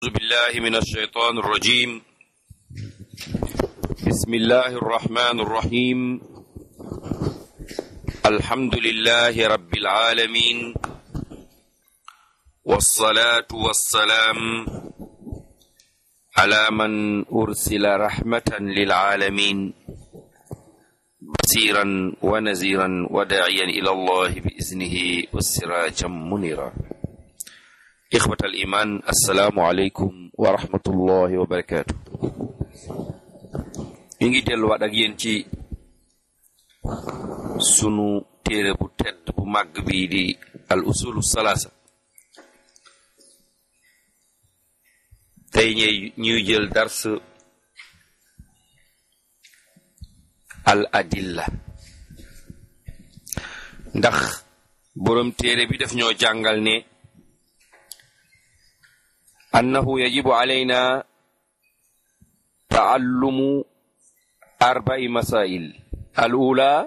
أعوذ بالله من الشيطان الرجيم. بسم الله الرحمن الرحيم. الحمد لله رب العالمين، والصلاة والسلام على من أرسل رحمة للعالمين، بصيرا ونذيرا وداعيا إلى الله بإذنه وسراجا منيرا. إخوة الإيمان، السلام عليكم ورحمة الله وبركاته. ngi delluwaat ak yéen ci sunu téere bu tedd bu màgg bi di al usulu salaasa. tey ñuy jël dars al adilla, ndax boroom téere bi daf ñoo jàngal ne annahu yajibu alayna taallumu arba'i masail. al-ula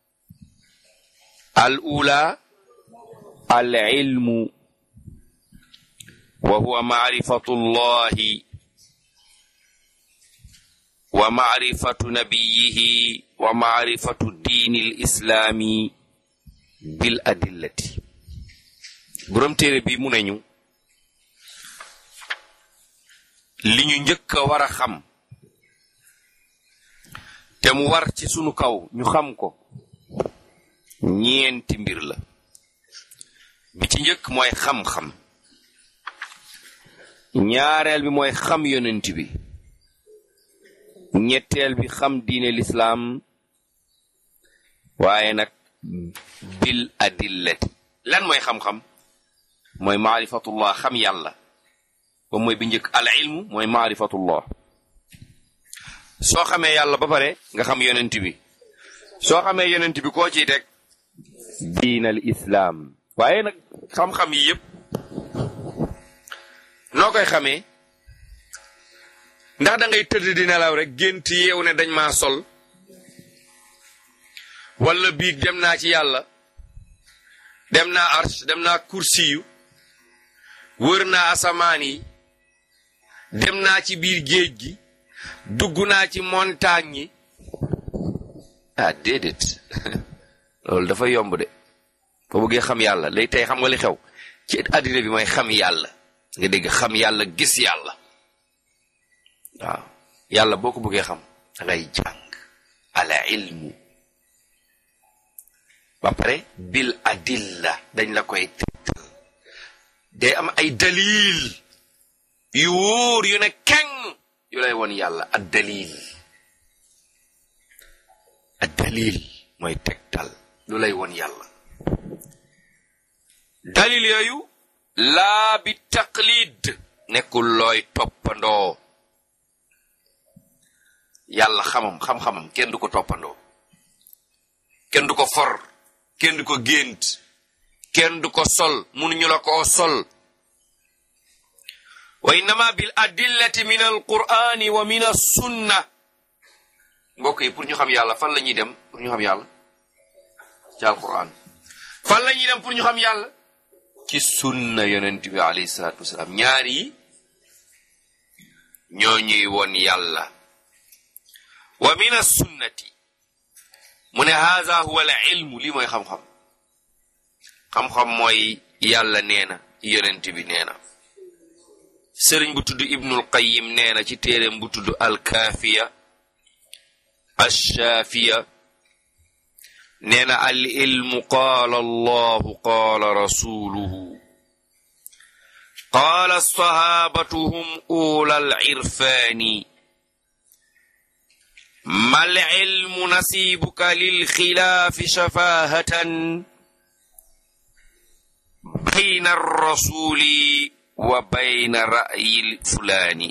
al-ilmu wa huwa ma'rifatu llahi wa ma'rifatu nabiyyihi wa ma'rifatu diini l-islami bil adillati. boroom téere bi mu nañu li ñu njëkk a war a xam te mu war ci sunu kaw ñu xam ko ñeenti mbir la. bi ci njëkk mooy xam-xam, ñaareel bi mooy xam yonent bi, ñetteel bi xam diine lislaam, waaye nag bil adillati. lan mooy xam-xam? mooy maarifatullah, xam yàlla. ba mooy bi njëkk al ilmu mooy maarifatullah. soo xamee yàlla ba pare nga xam yonent bi. soo xamee yonent bi koo ciy teg diin al islaam. waaye nag xam-xam yi yëpp noo koy xamee? ndax da ngay tëdd di nelaw rek gént yeewu ne dañ maa sol, wala biig dem naa ci yàlla, dem naa arsh, dem naa kursiyu, wër naa asamaan yi, dem naa ci biir géej gi, dugg naa ci montagne yi. déedéet loolu dafa yomb de. boo bëggee xam yàlla lay tey xam nga li xew ci àddina bi mooy xam yàlla. nga dégg xam yàlla, gis yàlla. waaw yàlla boo ko bëggee xam da ngay jàng ala ilmu ba pare bil adilla, dañ la koy tegtal. day am ay dalil yu wóor yu ne keng yu lay won yàlla. ad dalil mooy tegtal lu lay won yàlla. dalil yooyu laa bi taqlid, nekkul looy toppandoo. yàlla xam-xamam kenn du ko toppandoo, kenn du ko for, kenn du ko gént, kenn du ko sol, mënuñu la koo sol. wa innama bil adillati min al qur'ani wa min as sunna. mbokk yi, pour ñu xam yàlla fan la ñuy dem? pour ñu xam yàlla ci al qur'an. fan la ñuy dem pour ñu xam yàlla? ci sunna yonent bi alayhi salaatu wasalaam. ñaar yi ñoo ñuy won yàlla. wa min as sunnati, mu ne haza huwa al ilmu. lii mooy xam-xam. xam-xam mooy yàlla nee na, yonent bi nee na. sëriñ bu tudd ibnul qayyim nee na ci téereem bu tudd alkaafiya ashaafiya, nee na al ilmu qaala allahu qaala rasuluhu qaala sahabatu hum ulal irfaani mal ilmu nasibuka lil xilaafi shafahatan bayna rasuli wa bayna ra'yil fulaani.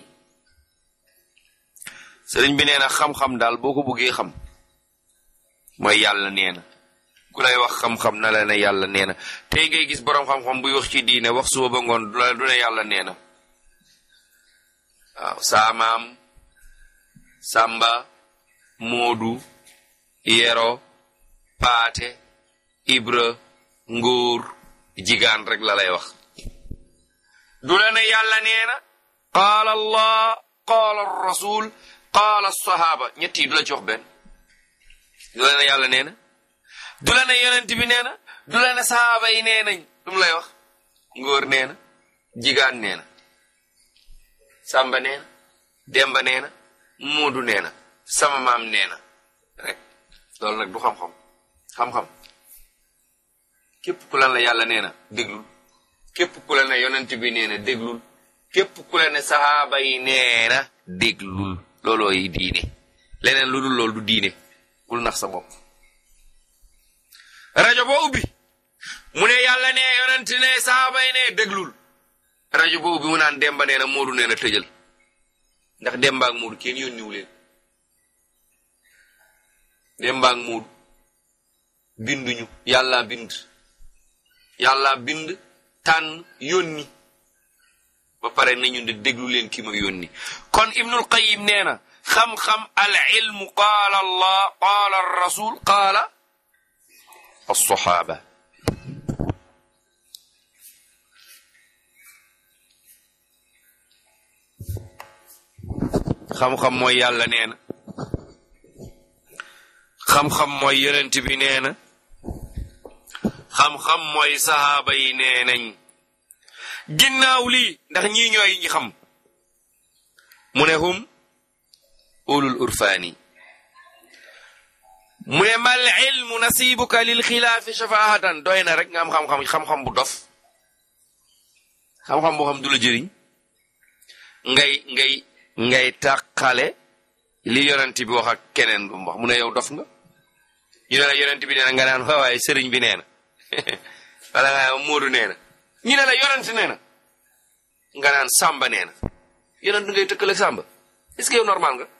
sëriñ bi nee na xam-xam daal boo ko bëggee xam mooy yàlla nee na. ku lay wax xam-xam na la ne yàlla nee na. tey ngay gis boroom xam-xam buy wax ci diine wax suba ba ngoon du ne yàlla nee na. waaw saamaam, samba, moodu, yero, paate, ibra, ngóor, jigaan rek la lay wax. du la ne yàlla nee na, qaala allah qaala rasul qaala sahaba ñett yi du la jox benn. du la ne yàlla nee na du la ne yonent bi nee na du la ne sahaaba yi nee nañ lu mu lay wax ngóor nee na jigaan nee na sàmba nee na demba nee na moodu nee na sama maam nee na rek loolu nag du xam-xam xam-xam képp ku la ne yàlla nee na déglul képp ku la ne yonent bi nee na déglul képp ku la ne sahaaba yi nee na déglul looloo yi diine leneen lu dul loolu du diine bul nax sa bopp rajo boo ubbi mu ne yàlla ne yonent ne sahaaba yi ne déglul rajo boo ubbi mu naan demba nee na moodu nee na tëjal ndax demba ak moodu kenn yónniwu leen demba ak moodu binduñu yàlla bind tànn yónni ba pare nañu de déglu leen ki ma yónni kon ibnul qayyim nee na xam-xam al ilmu qaala allah qaala rasul qaala as-sahaba xam-xam mooy yàlla nee na xam-xam mooy yonent bi nee na xam-xam mooy sahaaba yi nee nañ ginnaaw lii ndax ñii ñooy ñi xam mu ne hum ulul urfaani mu ne mal ilmu nasibuka lil xilaafi shafaahatan doy na rek nga am xam-xam bu dof xam-xam boo xam du la jëriñ ngay tàqale li yonent bi wax ak keneen du wax mu ne yow dof nga ñu ne la yonent bi nee na nga naan waaye sëriñ bi nee na wala nga Moodu nee na ñu ne la yonent nee na nga naan Samba nee na yonent ngay tëkkale Samba est-ce que yow normal nga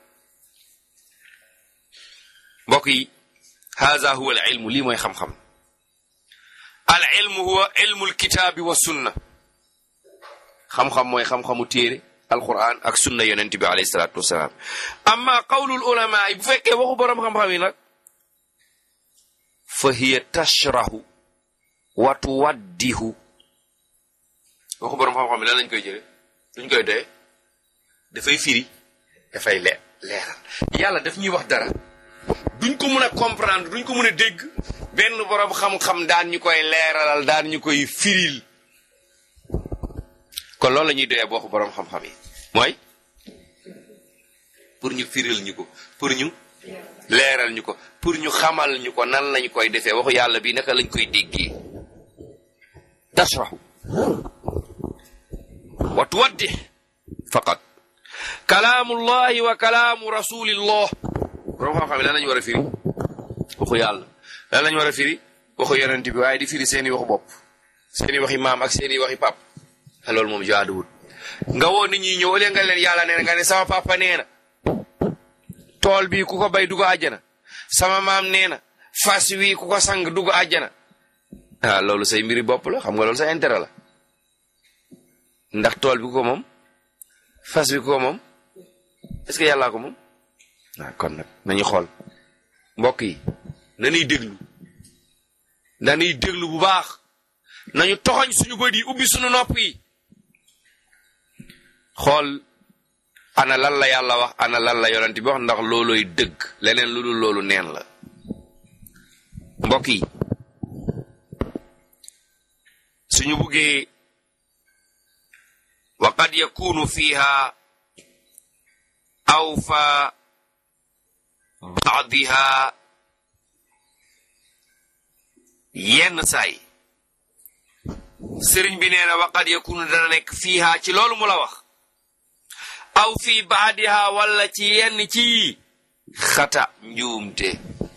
mbokk yi haza huwa al ilmu lii mooy xam-xam al ilmu huwa ilmu al kitaabi wa sunna xam-xam mooy xam-xamu téere alquran ak sunna yonent bi alayhi salaatu wasalaam amma qawlul ulama yi bu fekkee waxu boroom xam-xam yi nag fa hiya tashrahu wa tuwaddihu waxu boroom xam-xam yi lan lañ koy jële duñ koy doye dafay firi dafay leeral yàlla daf ñuy wax dara duñ ko mën a comprendre duñ ko mën a dégg benn boroom xam-xam daan ñu koy leeralal daan ñu koy firil kon loolu la ñuy doyee waxu boroom xam-xam yi mooy pour ñu firil ñu ko pour ñu leeral ñu ko pour ñu xamal ñu ko nan lañu koy defee waxu yàlla bi naka lañ koy déggee tashrahu wa tuwaddih faqat kalaamullahi wa kalaamu rasulillah boroom xam-xam yi lan lañu war a firi waxu yàlla lan lañu war a firi waxu yonent bi waaye di firi seeni waxu bopp seeni waxi maam ak seeni waxi pap loolu moom jaaduwul nga woo nit ñi ñëw ëllëg nga leen yàlla nee na nga ne sama papa nee na tool bi ku ko bay dugg àjjana sama maam nee na fas wi ku ko sang dugg àjjana loolu say mbiri bopp la xam nga loolu sa intérêt la ndax tool bi ku ko moom fas wi ku ko moom est-ce que yàllaa ko moom kon nag nañu xool mbokk yi nañuy déglu bu baax nañu toxañ suñu bët yi ubbi suñu nopp yi xool ana lan la yàlla wax ana lan la yonent bi wax ndax loolooy dëgg leneen lu dul loolu neen la mbokk yi suñu buggee wa qad yakunu fiha awfa baadiha yenn saay sëriñ bi nee na wa qad yakunu dana nekk fiiha ci loolu mu la wax aw fii baadiha walla ci yenn ci xata njuumte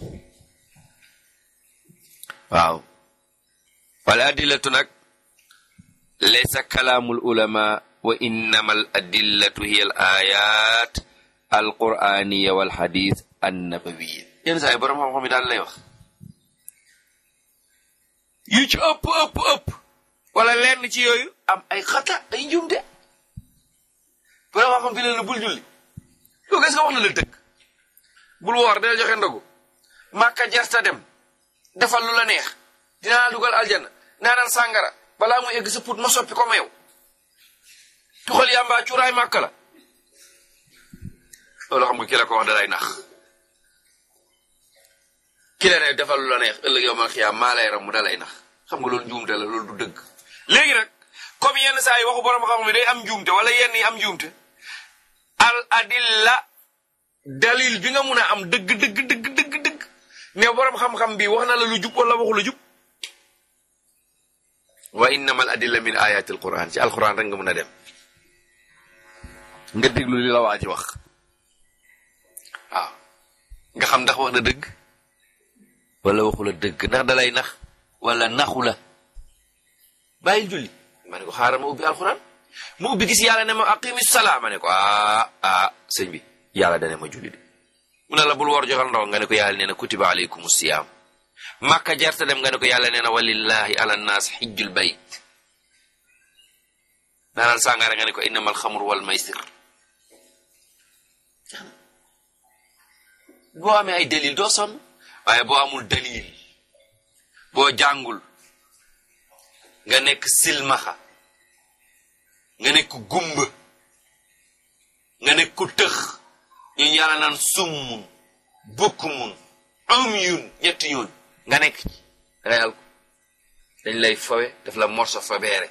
waaw wal adillatu nag laysa kalaamul ulama wa innama al adillatu hiya al ayat al qur'aniya wal hadith an nabawiyya yenn saa yi borom xam-xam yi daal lay wax yu ci ëpp wala lenn ci yooyu am ay xata ay njuumte borom xam-xam bi la bul julli yow gis nga wax na la dëgg bul woor dina joxe ndogu màkka jarta dem defal lu la neex dinaa dugal aljanna naanal sàngara balaa muy egg sa put ma soppi ko ma yow tuxal yàmbaa cuuraay màkk la loolu xam nga ki la ko wax dalay nax ki la ne defal lu la neex ëllëg yow man xiyaam maa lay ram mu dalay nax xam nga loolu njuumte la loolu du dëgg léegi nag comme yenn saa yi waxu borom xam-xam day am njuumte wala yenn yi am njuumte al adilla dalil bi nga mun a am dëgg ne borom xam-xam bi wax na la lu jub wala waxu lu jub wa innama al adilla min ayati al quran ci alquran rek nga mun a dem nga déglu li la waa ji wax waaw nga xam ndax wax na dëgg wala waxu la dëgg ndax dalay nax wala naxu la bàyyil julli ma ne ko xaaral ma ubbi alquran mu ubbi gis yàlla ne ma aqimi salaa ma ne ko sëñ bi yàlla dane ma julli de mu ne la bul war joxal ndaw nga ne ko yàlla nee na kutiba alaykum siyaam màkka jarta dem nga ne ko yàlla nee na walillahi ala nnaas xijjul bayt naanal sàngara nga ne ko innamal xamru wal maysir boo amee ay dalil doo sonn waaye boo amul dalil boo jàngul nga nekk silmaxa nga nekk gumba nga nekk ku tëx ñun yàlla naan summun bukmun umyun ñetti yoon nga nekk ci reyal ko dañ lay fawe daf la morso fabeere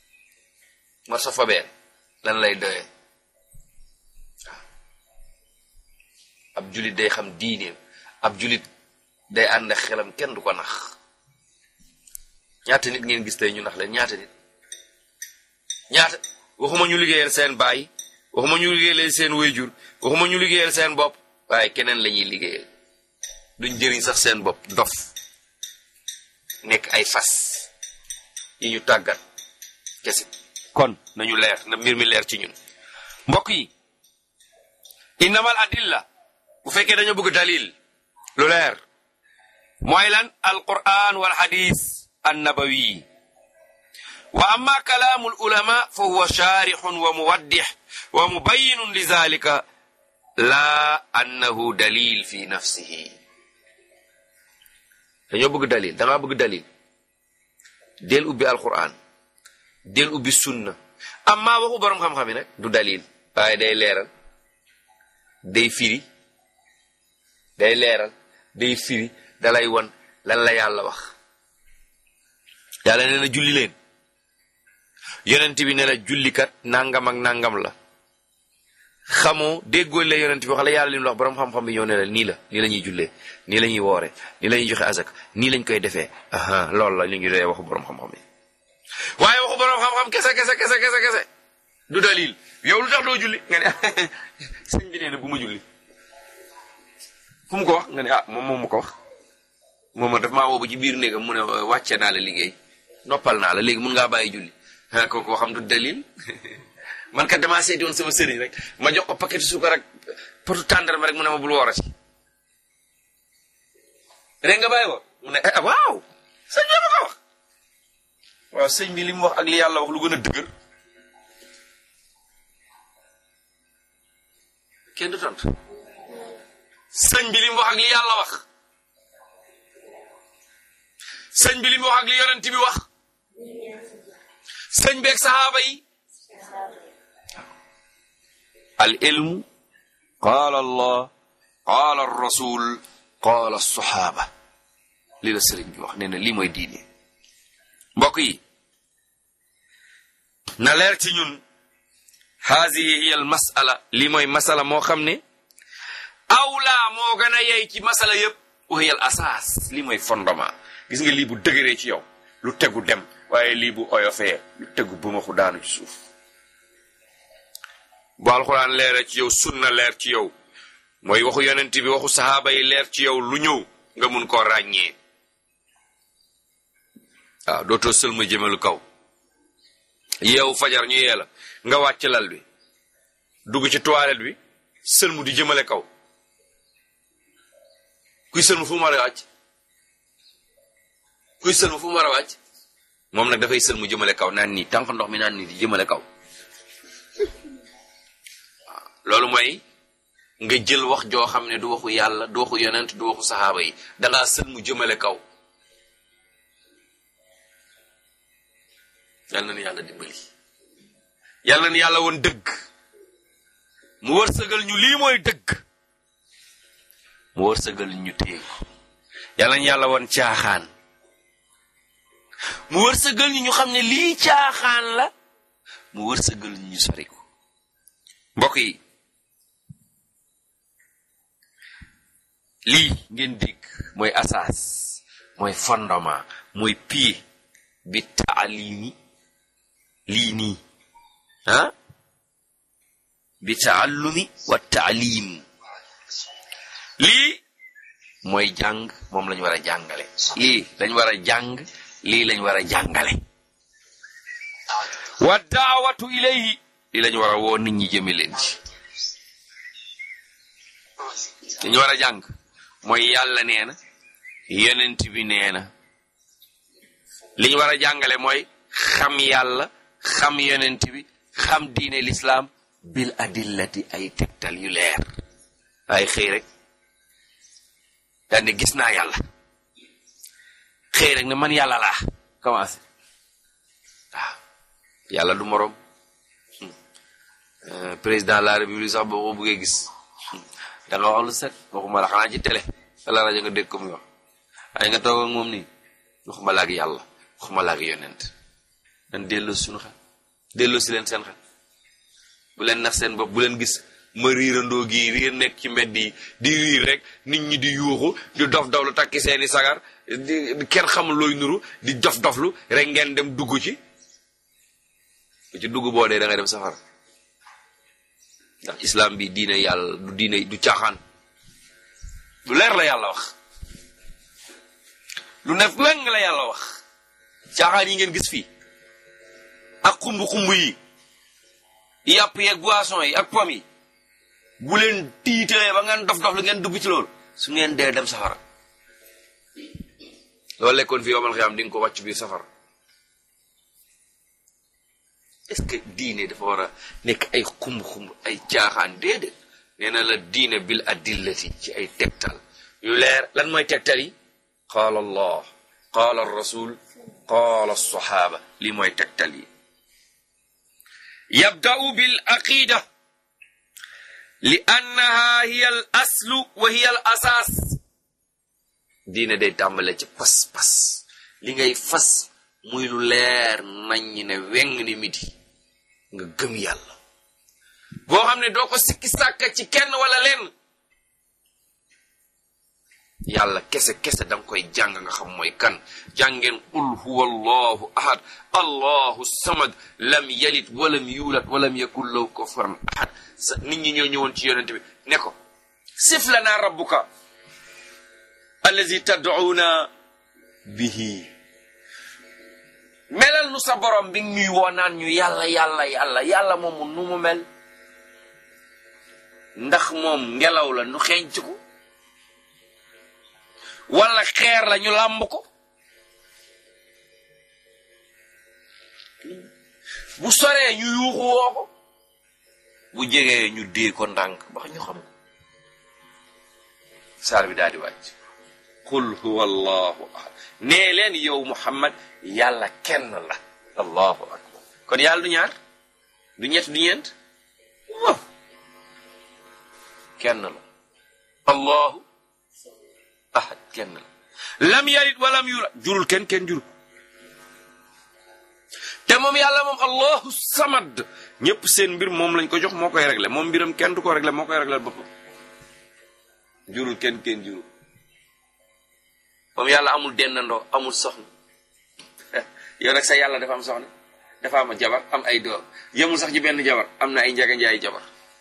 lan lay doyee waaw ab julit day xam diineem ab julit day ànd ak xelam kenn du ko nax ñaata nit ngeen gis tey ñu nax leen ñaata waxuma ñu liggéeyal seen baay waxuma ñu liggéeyal seen wéyjur waxuma ñu liggéeyal seen bopp waaye keneen la ñuy liggéeyal duñ jëriñ sax seen bopp dof nekk ay fas yi ñu tàggat kese kon nañu leer na mbir mi leer ci ñun mbokk yi innamal adilla bu fekkee dañoo bëgg dalil lu leer mooy lan alquran wal hadis annabawi wa amma kalaamul ulama fa huwa shaarixun wa muwaddix wa mubayinun li zalika laa annahu dalil fi nafsihi dañoo bëgg dalil dangaa bëgg dalil del ubbi alquran del ubbi sunna amma waxu borom xam-xam yi nag du dalil waaye day leeral day firi dalay won lan la yàlla wax yàlla nee na julli leen yonent bi ne la jullikat nangam ak nangam la xamoo déggoo la yonent bi wax la yàlla li mu wax borom xam-xam bi ñëw ne la nii la ñuy jullee nii la ñuy woore nii la ñuy joxe azak nii lañ koy defee loolu la ñu ngi doyee waxu borom xam-xam yi waaye waxu borom xam-xam kese du dalil yow lu tax doo julli nga ne sëñ bi nee na bu ma julli fu mu ko wax nga ne moom mu ko wax moom daf maa woo ba ci biir néegam mu ne wàcce naa la liggéey noppal naa la léegi mun ngaa bàyyi julli kooku xam du dalil man kat damaa seeti woon sama sëriñ rek ma jox ko paquet suukar ak potu tàndarma rek mu ne ma bul woorati rek nga bàyyi ko mu ne waaw sëñ bi ma ko wax waaw sëñ bi li mu wax ak li yàlla wax lu gën a dëgër kenn du tontu sëñ bi li mu wax ak li yàlla wax sëñ bi li mu wax ak li yonent bi wax sëñ beeg saxaaba yi al ilmu qaala allah qaala rasul qaala saxaaba li la sëriñ bi wax nee na lii mooy diine mbokk yi na leer ci ñun haadihi hiya al masala lii mooy masala moo xam ne awla moo gën a yey ci masala yëpp wa hiya al asaas lii mooy fondement gis nga lii bu dëgëree ci yow lu tegu dem waaye lii bu oyofee lu tegu bu ma xu daanu ci suuf bu alxuraan leer ci yow sunna leer ci yow mooy waxu yonent bi waxu sahaaba yi leer ci yow lu ñëw nga mun koo ràññee waaw dootoo sëlma jëmelu kaw yeewu fajar ñu yee la nga wàcc lal bi dugg ci toilette bi sëlmu di jëmale kaw kuy sëlmu fu mu war a wàcc moom nag dafay sëlmu jëmale kaw naan nii tànk ndox mi naan nii di jëmale kaw waaw loolu mooy nga jël wax joo xam ne du waxu yàlla du waxu yonent du waxu saxaaba yi dangaa sëlmu jëmale kaw yàlla na yàlla dimbali yàlla na yàlla woon dëgg mu wërsëgal ñu lii mooy dëgg mu wërsëgal ñu téye ko yàlla na yàlla woon caaxaan mu wërsëgal ñu xam ne lii caaxaan la mu wërsëgal ñu sori ko mbokk yi lii ngeen dégg mooy asaas mooy fondement mooy pied bi taalimi lii nii bi taallumi wa taalim lii mooy jàng moom lañ war a jàngale lii lañ war a jàng lii lañ war a jàngale wa daawatu ilayhi lii lañ war a woo nit ñi jëme leen ci li ñu war a jàng mooy yàlla nee na yonent bi nee na li ñu war a jàngale mooy xam yàlla xam yonent bi xam diine lislaam bil adillati ay tegtal yu leer ay xëy rek daal ne gis naa yàlla xëy rek ne man yàlla laa commencé waaw yàlla du moroom président de la république sax boo ko bëggee gis da nga wax lu set waxuma la xanaa ci télé wala rajo nga dégg ko muy wax ay nga toog ak moom nii waxuma la ak yàlla waxuma la ak yonent nan delloo suñu xel delloo si leen seen xel bu leen nax seen bopp bu leen gis ma riirandoo gii riir nekk ci mbedd yi di riir rek nit ñi di yuuxu di dof lu takki seeni sagar di kenn xamul looy nuru di dof-doflu rek ngeen dem dugg ci bu ci dugg boo dee da ngay dem safara ndax islam bi diine yàlla du diine du caaxaan lu leer la yàlla wax lu nef leng la yàlla wax caaxaan yi ngeen gis fii ak xumb-xumb yi yàpp yeeg boisson yi ak pom yi bu leen tiitalee ba ngeen dof lu ngeen dugg ci loolu su ngeen dee dem safara loolu lekkoon fii yomal xiyaam di nga ko wàcc biir safara est-ce que diine dafa war a nekk ay xumb-xumb ay caaxaan déedéet nee na la diine bil adillati ci ay tegtal yu leer lan mooy tegtal yi qaala allah qaala rasul qaala saxaaba lii mooy tegtal yi yabda'u bil aqida li annaha hiya al aslu wa hiya al asaas diine day tàmbale ci pas-pas li ngay fas muy lu leer nañ ne weng ni midi nga gëm yàlla boo xam ne doo ko sikki sàkka ci kenn wala leen yàlla kese danga koy jàng nga xam mooy kan jàngeen qul huwa allahu ahad allahu samad lam yalid walam yuulad walam yakun lahu kufuwan ahad nit ñi ñoo ñëwoon ci yonent bi ne ko sif lana rabbuka allazi tad'una bihi melal nu sa borom bi ñuy woonaan ñu yàlla moomu nu mu mel ndax moom ngelaw la nu xeeñc ko wala xeer la ñu làmb ko bu soree ñu yuuxu woo ko bu jegee ñu dee ko ndànk bax ñu xam ko saar bi daal di wàcc qul huwa allahu ahad nee leen yow muhammad yàlla kenn la allahu akbar kon yàlla du ñaar du ñett du ñeent waaw kenn la allahu ahad kenn la lam yalid walam yulad jurul kenn jurul te moom yàlla moom allahu samad ñëpp seen mbir moom lañ ko jox moo koy réglé moom mbiram kenn du ko réglé moo koy réglé boppam jurul kenn jurul moom yàlla amul dendandoo amul soxna yow nag sa yàlla dafa am soxna dafa am jabar am ay doom yemul sax ci benn jabar am na ay njaga njaay jabar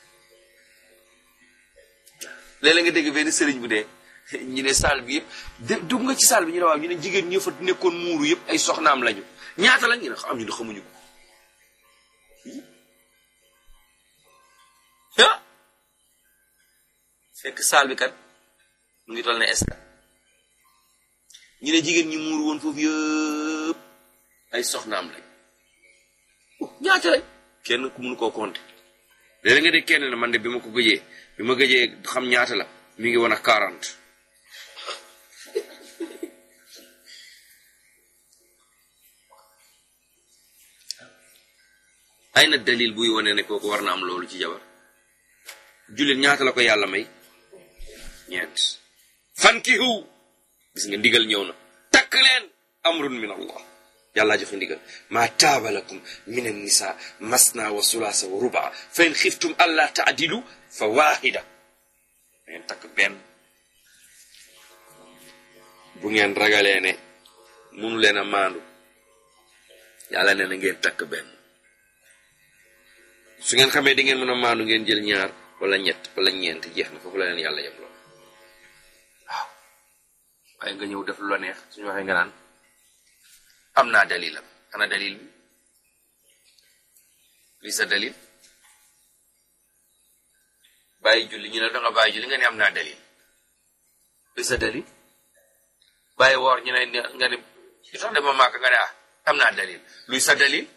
léeg-léeg nga dégg benn sëriñ bu dee ñu ne saal bi yëpp dugg nga ci saal bi ñu ne waaw ñu ne jigéen ñi fa nekkoon muuru yëpp ay soxnaam lañu ñaata lañ ñu ne xam ñu ne xamuñu ko ah fekk saal bi kat mu ngi toll ne est-ce que ñu ne jigéen ñi muuru woon foofu yëpp ay soxnaam lañ ñaata lañ kenn ku mënu koo compter léeg-léeg nga dégg kenn ne man de bi ma gëjee xam ñaata la mi ngi woon ak 40 40 ay na dalil buy wane ne kooku war na am loolu ci jabar jullit ñaata la ko yàlla may ñeent fankihu gis nga ndigal ñëw na takk leen amrun min allah yàlla joxe ndigal maa taaba lakum min annisa masna wa sulaasa wa rubaa fa in xiftum alla taadilu fa waahida ngeen takk benn bu ngeen ragalee ne munu leen a maandu yàlla nee na ngeen takk benn su ngeen xamee di ngeen mën a maandu ngeen jël ñaar wala ñett wala ñeent jeex na foofu la leen yàlla yem lool waaw waaye nga ñëw def lu la neex suñu waxee nga naan am naa dalilam ana dalil bi li sa dalil bàyyi julli ñu ne danga bàyyi julli nga ne am naa dalil li sa dalil bàyyi woor ñu ne nga ne li tax dama màkk nga ne am naa dalil luy sa dalil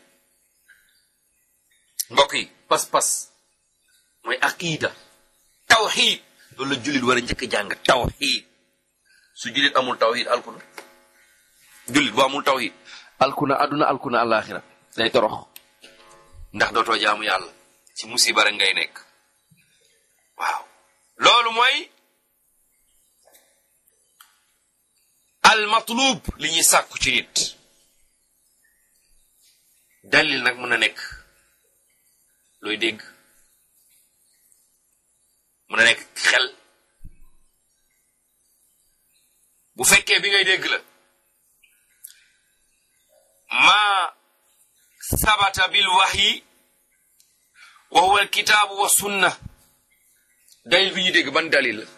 mbokk yi pas-pas mooy aqida tawxid loolu la jullit war a njëkk jàng tawxid su jullit amul tawxid alkuna jullit bu amul tawxid alkuna adduna alkuna alaxira day torox ndax dootoo jaamu yàlla ci musiba rek ngay nekk waaw loolu mooy al matlub li ñuy sàkku ci nit dalil nag mën a nekk looy dégg mën a nekk xel bu fekkee bi ngay dégg la ma sabata bil wahyi wa huwa al kitaabu wa sunna dalil bi ñuy dégg ban dalil la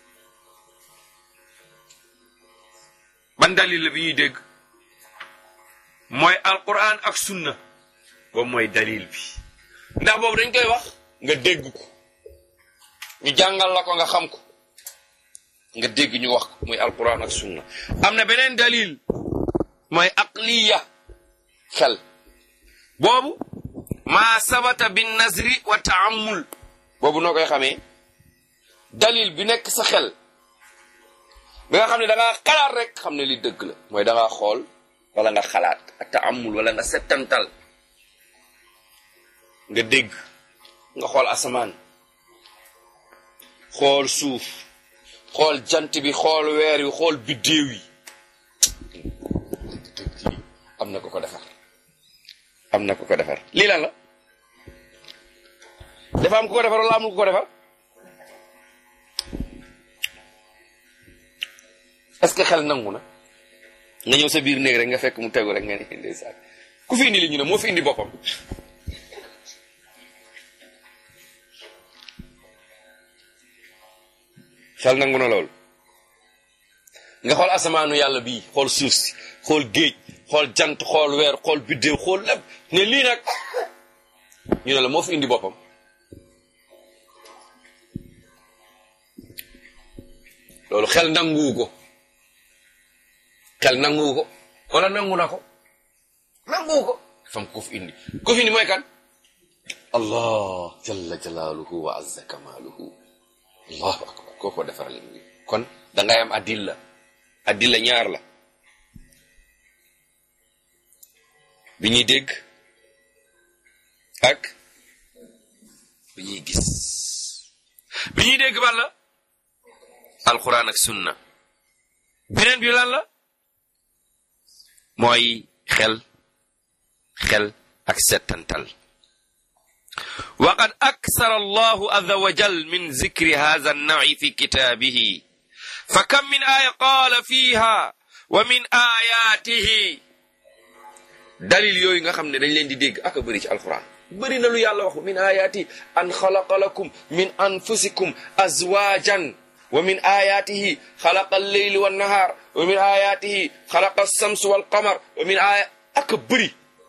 ban dalil la bi ñuy dégg mooy alquran ak sunna boobu mooy dalil bi ndax boobu dañ koy wax nga dégg ko ñu jàngal la ko nga xam ko nga dégg ñu wax ko muy alquran ak sunna am na beneen dalil mooy aqliya xel boobu maa sabata bin nazri wa taamul boobu noo koy xamee dalil bi nekk sa xel bi nga xam ne da ngaa xalaat rek xam ne li dëgg la mooy da ngaa xool wala nga xalaat ak taamul wala nga settantal nga dégg nga xool asamaan xool suuf xool jant bi xool weer wi xool biddéew yi am na ko ko defar am na ko ko defar lii lan la dafa am ku ko defar wala amul ku ko defar est-ce que xel nangu na nga ñëw sa biir néeg rek nga fekk mu tegu rek nga ne ndeysaan ku fi indi li ñu ne moo fi indi boppam xel nangu na loolu nga xool asamaanu yàlla bii xool suuf si xool géej xool jant xool weer xool biddéew xool lépp ne lii nag ñu ne la moo fi indi boppam loolu xel nanguwu ko xel nanguwu ko wala nangu na ko nanguwu ko fam ko fi indi ko fi indi mooy kan allah jalla jalaaluhu wa azza kamaaluhu allahu akbar kooko defar leen bi kon dangay am adilla ñaar la bi ñuy dégg ak bi ñuy gis bi ñuy dégg ban la alquran ak sunna beneen bi lan la mooy xel ak settantal وقد أكثر الله عز وجل من ذكر هذا النوع في كتابه فكم من آية قال فيها ومن آياته dalil yooyu nga xam ne dañ leen di dégg ak a bëri ci alquran bëri na lu yàlla wax min ayati an xalaqa lakum min anfusikum azwajan wa min ayatihi xalaqa al-layli wan nahar wa min ayatihi xalaqa as-samsu wal qamar wa min aya ak a bëri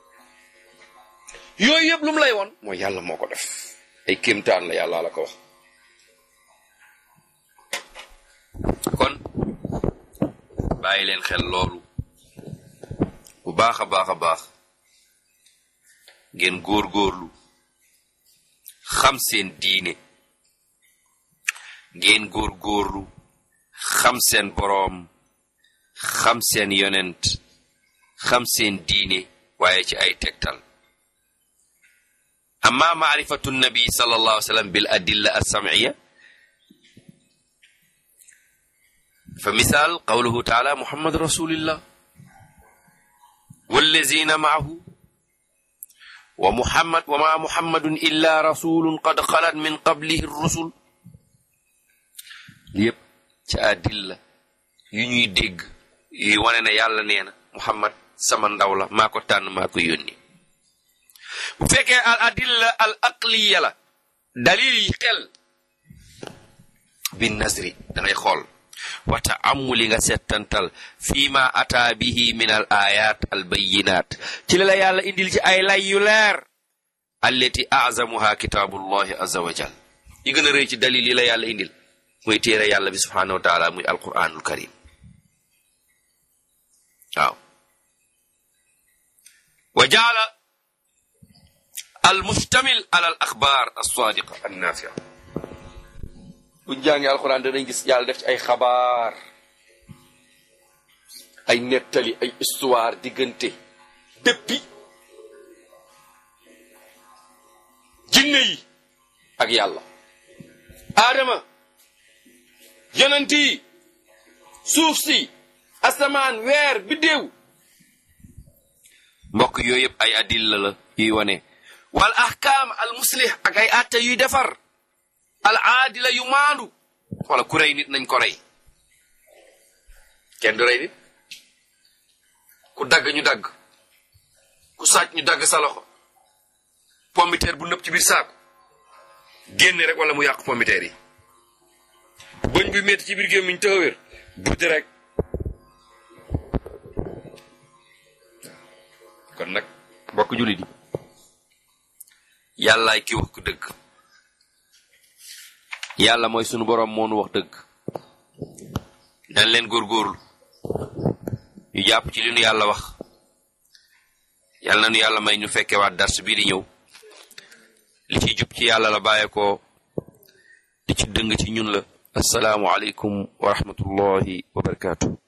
yooyu yëpp lu mu lay woon mooy yàlla moo ko def ay kéemtaan la yàlla la ko wax kon bàyyi leen xel loolu bu baax a baax a baax ngeen góorgóorlu xam seen diine ngeen góorgóorlu xam seen boroom xam seen yonent xam seen diine waaye ci ay tegtal amma maarifatu nabi sallallahu alayhi wa sallam bil adilla as-sam'iyya fa misal qawluhu ta'ala muhammad rasulillah wallazina ma'ahu wa ma muhammadun illa rasulun qad khalat min qablihi ar-rusul yépp ci adilla yu ñuy dégg yu wane ne yàlla nee na muhammad sama ndaw la maa ko tànn maa ko yónni bu fekkee al adilla al aqliya la dalil yi xel bin nazri dangay xool wa ta'ammuli nga settantal fii ma ataa bihi min al ayat al bayyinat ci la yàlla indil ci ay lay yu leer allati a'zamuha kitabullahi azza wa jal yi gën a rëy ci dalil yi la yàlla indil muy téere yàlla bi subhanahu wa taala muy alquranul karim waaw wa jaala al mustamil ala al axbaar as-saadiqa an-naafi'a buñ jàngee alquran danañ gis yàlla def ci ay xabaar ay nettali ay histoire diggante depuis jinne yi ak yàlla aadama yonent yi suuf si asamaan weer biddéew mbokk yooyu yëpp ay adilla la yuy wane wal ahkaam al muslih ak ay atte yuy defar al aadila yu maandu wala ku rey nit nañ ko rey kenn du rey nit ku dagg ñu dagg ku sàcc ñu dagg sa loxo pommiteer bu nëpp ci biir saako génne rek wala mu yàq pommiteer yi bëñ bi metti ci biir gémmiñ tëwér buddi rek kon nag mbokk jullit yi yàllaay ki wax ku dëgg yàlla mooy sunu boroom moo nu wax dëgg dañ leen góorgóorlu ñu jàpp ci li nu yàlla wax yàlla na nu yàlla may ñu fekke waat dars bii di ñëw li ci jub ci yàlla la bàyyeekoo li ci dëng ci ñun la assalaamu aleykum wa rahmatullahi wa barakaatu